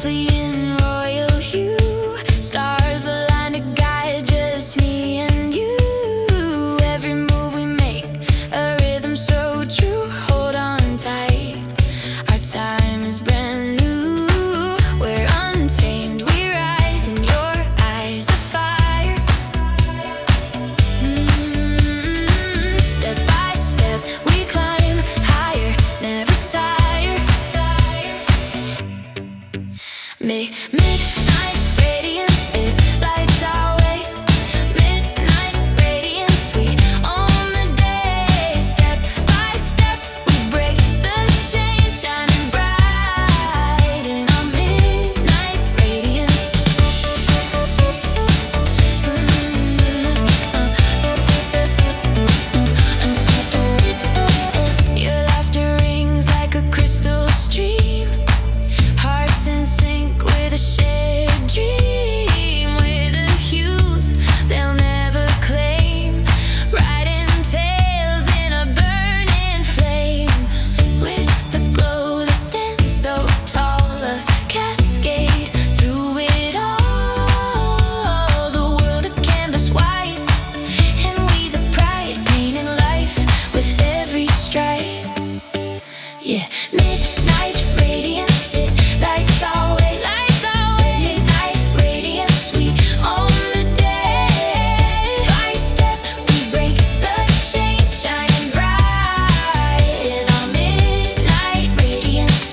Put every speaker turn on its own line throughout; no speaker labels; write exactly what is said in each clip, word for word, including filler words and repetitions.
lovely in royal hue. Stars align to guide just me and you. Every move we make, a rhythm so true. Hold on tight, our time is brand new. We're untamed, we rise in your eyes of fire. mm, Step by step we climb higher, never tire. May midnight radiance, it lights our way. Midnight radiance, we own the day. Step by step we break the chains, shining bright in our midnight radiance. Your laughter rings like a crystal stream. Hearts in sync with a shared dream. We're the hues they'll never claim, riding tails in a burning flame. We're the glow that stands so tall, a cascade through it all. The world a canvas white, and we the pride, painting life with every stride. Yeah, midnight radiance, it lights our way, lights our way. Midnight radiance, we own the day. Step by step, we break the chains, shining bright in our midnight radiance.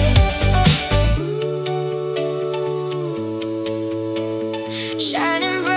Shining bright.